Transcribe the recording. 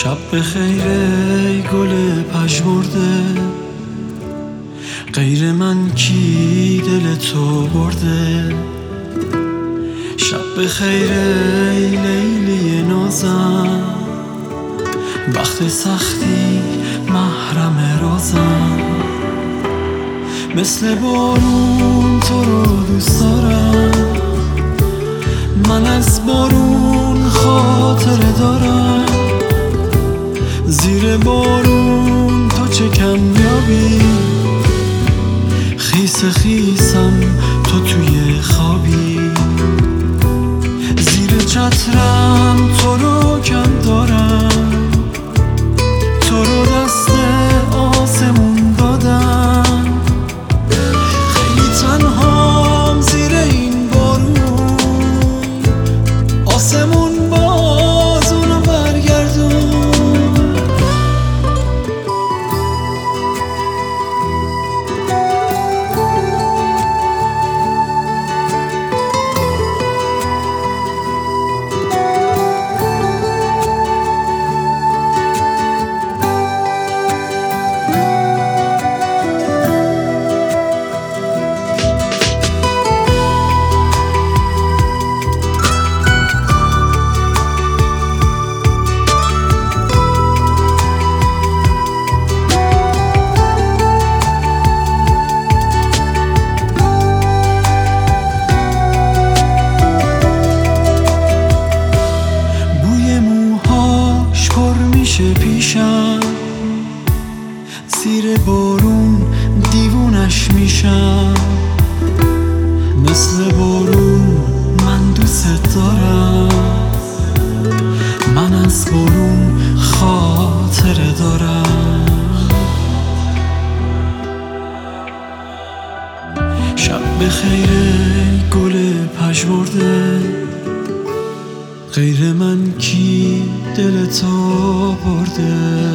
شب بخیر ای گل پژمرده، غیر من کی دل تو برده؟ شب بخیر ای لیلی نازم، وقت سختی محرم رازم. مثل بارون تو رو دوست دارم، من از بارون خاطره دارم. زیر بارون تو چه کمیابی، خیس خیسم تو توی خوابی. زیر چترم تو رو کم دارم، تو رو دست آسمون دادم. خیلی تنهام زیر این بارون، آسمون باز اونو برگردون. پیشم زیر بارون دیوونش میشم. مثل بارون من دوست دارم، من از بارون خاطره دارم. شب بخیر گل پژمرده، غیر من کی دل تو برده؟